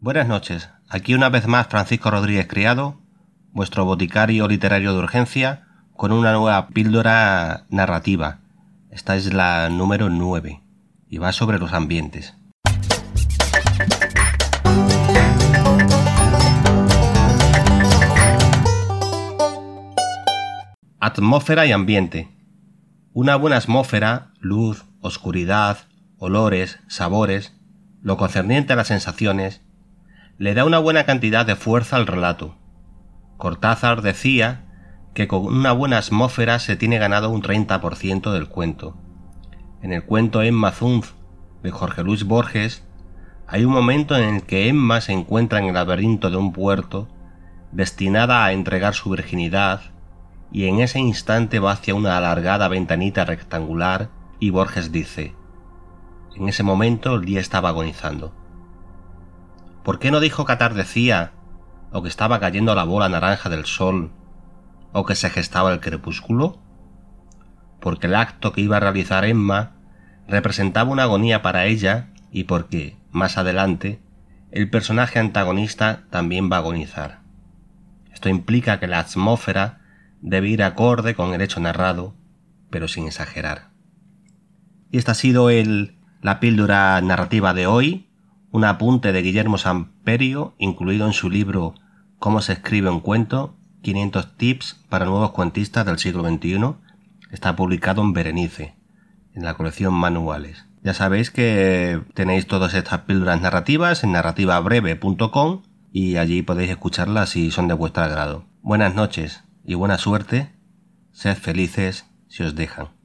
Buenas noches, aquí una vez más Francisco Rodríguez Criado, vuestro boticario literario de urgencia, con una nueva píldora narrativa. Esta es la número 9 y va sobre los ambientes. Atmósfera y ambiente. Una buena atmósfera, luz, oscuridad, olores, sabores, lo concerniente a las sensaciones, le da una buena cantidad de fuerza al relato. Cortázar decía que con una buena atmósfera se tiene ganado un 30% del cuento. En el cuento Emma Zunz de Jorge Luis Borges hay un momento en el que Emma se encuentra en el laberinto de un puerto destinada a entregar su virginidad y en ese instante va hacia una alargada ventanita rectangular y Borges dice: en ese momento el día estaba agonizando. ¿Por qué no dijo que atardecía, o que estaba cayendo la bola naranja del sol, o que se gestaba el crepúsculo? Porque el acto que iba a realizar Emma representaba una agonía para ella y porque, más adelante, el personaje antagonista también va a agonizar. Esto implica que la atmósfera debe ir acorde con el hecho narrado, pero sin exagerar. Y esta ha sido la píldora narrativa de hoy, un apunte de Guillermo Samperio, incluido en su libro Cómo se escribe un cuento, 500 tips para nuevos cuentistas del siglo XXI. Está publicado en Berenice, en la colección Manuales. Ya sabéis que tenéis todas estas píldoras narrativas en narrativabreve.com y allí podéis escucharlas si son de vuestro agrado. Buenas noches y buena suerte. Sed felices si os dejan.